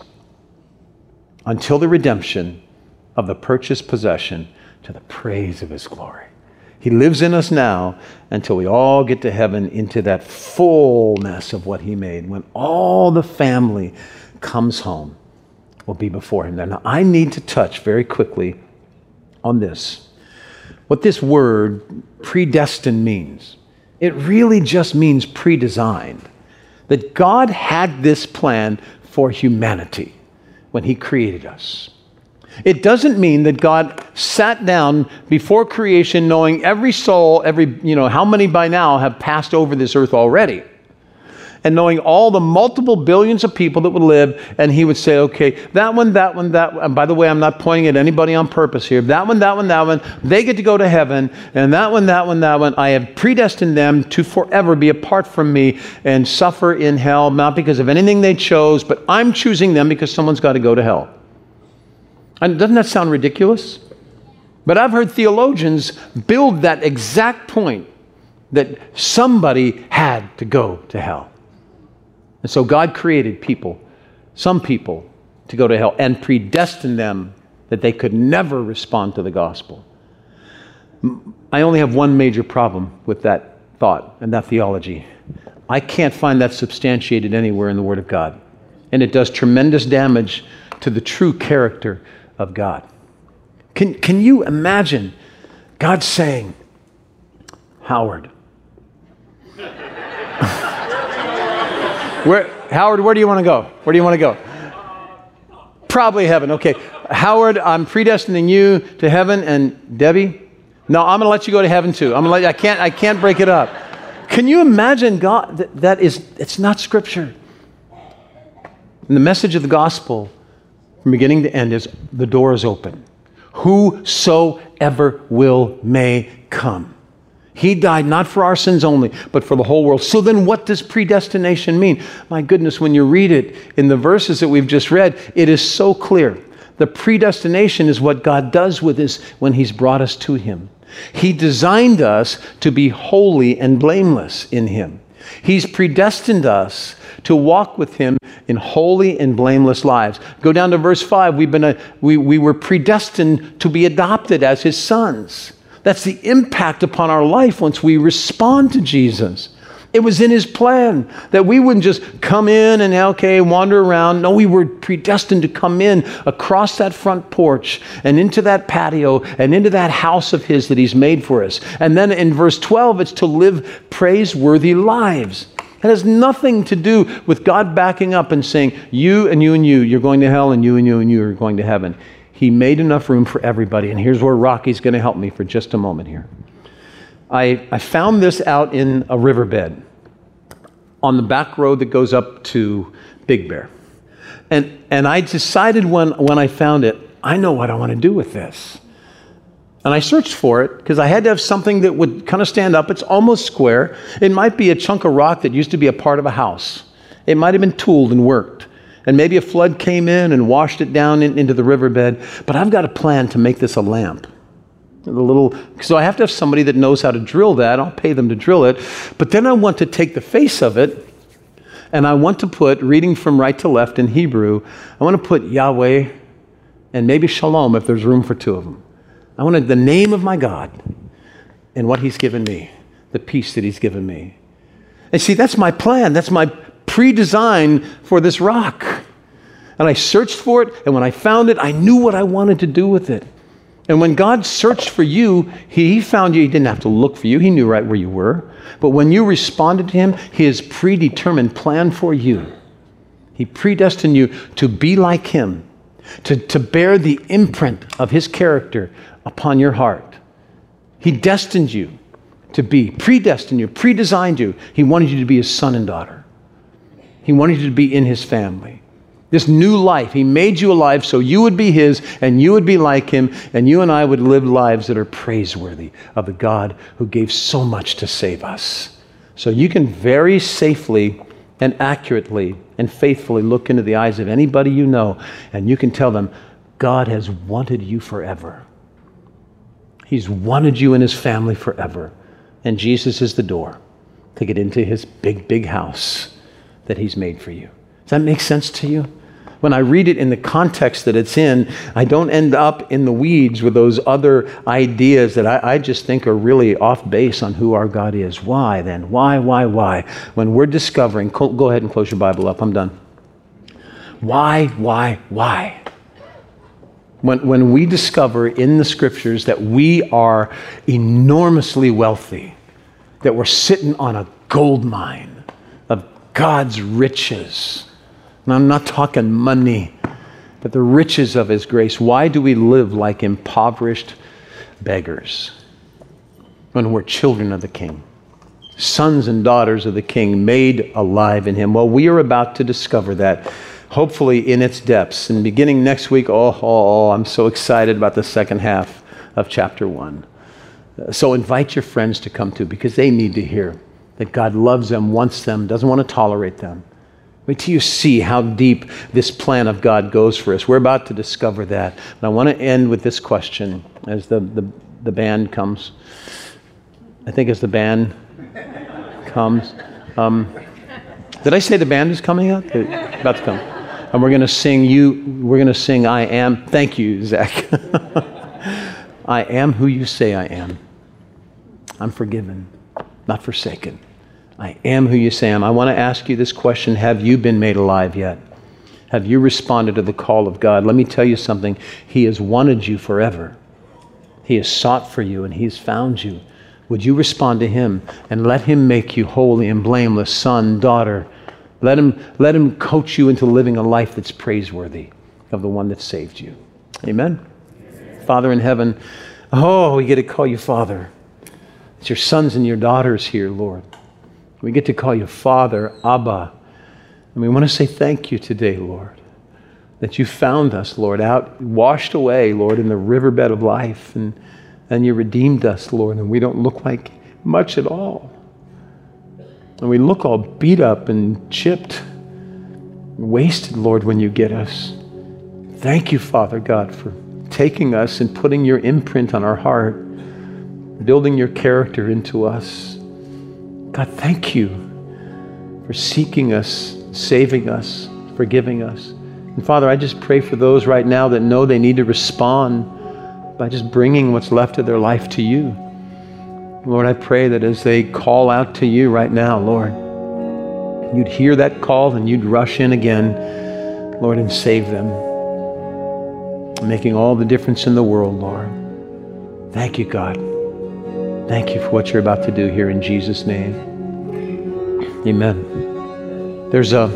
until the redemption of the purchased possession to the praise of his glory. He lives in us now until we all get to heaven into that fullness of what he made. When all the family comes home, we'll be before him there. Now, I need to touch very quickly on this. What this word predestined means. It really just means pre-designed. That God had this plan for humanity when he created us. It doesn't mean that God sat down before creation knowing every soul, every, you know, how many by now have passed over this earth already. And knowing all the multiple billions of people that would live, and he would say, okay, that one, that one, that one, and by the way, I'm not pointing at anybody on purpose here, that one, that one, that one, they get to go to heaven, and that one, that one, that one, I have predestined them to forever be apart from me and suffer in hell, not because of anything they chose, but I'm choosing them because someone's got to go to hell. And doesn't that sound ridiculous? But I've heard theologians build that exact point, that somebody had to go to hell. And so God created people, some people, to go to hell and predestined them that they could never respond to the gospel. I only have one major problem with that thought and that theology. I can't find that substantiated anywhere in the Word of God. And it does tremendous damage to the true character of God. Can, can you imagine God saying, Howard, Where, Howard, where do you want to go? Where do you want to go? Probably heaven. Okay. Howard, I'm predestining you to heaven, and Debbie? No, I'm going to let you go to heaven too. I'm going to let you, I can't, I can't break it up. Can you imagine God? That, that is, it's not Scripture. And the message of the gospel from beginning to end is the door is open. Whosoever will may come. He died not for our sins only, but for the whole world. So then what does predestination mean? My goodness, when you read it in the verses that we've just read, it is so clear. The predestination is what God does with us when he's brought us to him. He designed us to be holy and blameless in him. He's predestined us to walk with him in holy and blameless lives. Go down to verse five. We've been a, we, we were predestined to be adopted as his sons. That's the impact upon our life once we respond to Jesus. It was in his plan that we wouldn't just come in and, okay, wander around. No, we were predestined to come in across that front porch and into that patio and into that house of his that he's made for us. And then in verse twelve, it's to live praiseworthy lives. It has nothing to do with God backing up and saying, you and you and you, you're going to hell, and you and you and you are going to heaven. He made enough room for everybody. And here's where Rocky's going to help me for just a moment here. I, I found this out in a riverbed on the back road that goes up to Big Bear. And, and I decided when, when I found it, I know what I want to do with this. And I searched for it because I had to have something that would kind of stand up. It's almost square. It might be a chunk of rock that used to be a part of a house. It might have been tooled and worked. And maybe a flood came in and washed it down in, into the riverbed. But I've got a plan to make this a lamp. A little, so I have to have somebody that knows how to drill that. I'll pay them to drill it. But then I want to take the face of it And I want to put, reading from right to left in Hebrew, I want to put Yahweh and maybe Shalom if there's room for two of them. I wanted the name of my God and what he's given me, the peace that he's given me. And see, that's my plan. That's my pre-design for this rock. And I searched for it, and when I found it, I knew what I wanted to do with it. And when God searched for you, he found you. He didn't have to look for you. He knew right where you were. But when you responded to him, his predetermined plan for you, he predestined you to be like him, to, to bear the imprint of his character upon your heart. He destined you to be, predestined you, pre-designed you. He wanted you to be his son and daughter. He wanted you to be in his family. This new life, he made you alive so you would be his and you would be like him and you and I would live lives that are praiseworthy of the God who gave so much to save us. So you can very safely and accurately and faithfully look into the eyes of anybody you know and you can tell them, God has wanted you forever. He's wanted you in his family forever. And Jesus is the door to get into his big, big house that he's made for you. Does that make sense to you? When I read it in the context that it's in, I don't end up in the weeds with those other ideas that I, I just think are really off base on who our God is. Why then? Why, why, why? When we're discovering, go ahead and close your Bible up. I'm done. Why, why, why? When, when we discover in the scriptures that we are enormously wealthy, that we're sitting on a gold mine of God's riches. And I'm not talking money, but the riches of his grace. Why do we live like impoverished beggars when we're children of the King? Sons and daughters of the King made alive in him. Well, we are about to discover that, hopefully in its depths. And beginning next week, oh, oh, oh I'm so excited about the second half of chapter one. So invite your friends to come too, because they need to hear that God loves them, wants them, doesn't want to tolerate them. Wait till you see how deep this plan of God goes for us. We're about to discover that. And I want to end with this question as the, the, the band comes. I think as the band comes. Um, did I say the band is coming out? They're about to come. And we're going to sing you, we're going to sing I Am. Thank you, Zach. I am who you say I am. I'm forgiven, not forsaken. I am who you say I am. I want to ask you this question. Have you been made alive yet? Have you responded to the call of God? Let me tell you something. He has wanted you forever. He has sought for you and he's found you. Would you respond to him and let him make you holy and blameless, son, daughter? Let him, let him coach you into living a life that's praiseworthy of the one that saved you. Amen? Amen. Father in heaven, oh, we get to call you Father. It's your sons and your daughters here, Lord. We get to call you Father, Abba. And we want to say thank you today, Lord, that you found us, Lord, out, washed away, Lord, in the riverbed of life. And, and you redeemed us, Lord, and we don't look like much at all. And we look all beat up and chipped, wasted, Lord, when you get us. Thank you, Father God, for taking us and putting your imprint on our heart, building your character into us. God, thank you for seeking us, saving us, forgiving us. And Father, I just pray for those right now that know they need to respond by just bringing what's left of their life to you. Lord, I pray that as they call out to you right now, Lord, you'd hear that call and you'd rush in again, Lord, and save them, making all the difference in the world, Lord. Thank you, God. Thank you for what you're about to do here in Jesus' name. Amen. There's a,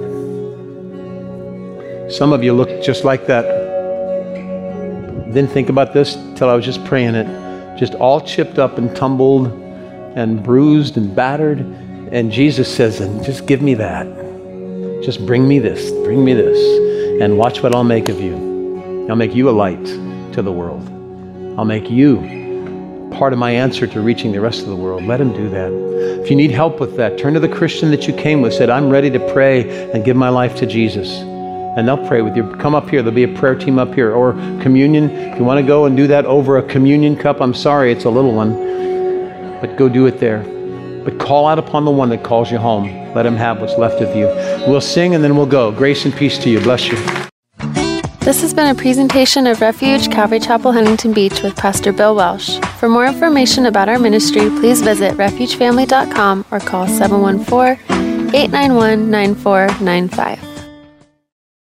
some of you look just like that. Didn't think about this till I was just praying it. Just all chipped up and tumbled and bruised and battered. And Jesus says, and just give me that. Just bring me this, bring me this. And watch what I'll make of you. I'll make you a light to the world. I'll make you part of my answer to reaching the rest of the world. Let him do that. If you need help with that, turn to the Christian that you came with, said, I'm ready to pray and give my life to Jesus. And they'll pray with you. Come up here. There'll be a prayer team up here. Or communion. If you want to go and do that over a communion cup, I'm sorry, it's a little one. But go do it there. But call out upon the one that calls you home. Let him have what's left of you. We'll sing and then we'll go. Grace and peace to you. Bless you.
This has been a presentation of Refuge Calvary Chapel, Huntington Beach with Pastor Bill Welsh. For more information about our ministry, please visit refuge family dot com or call seven one four, eight nine one, nine four nine five.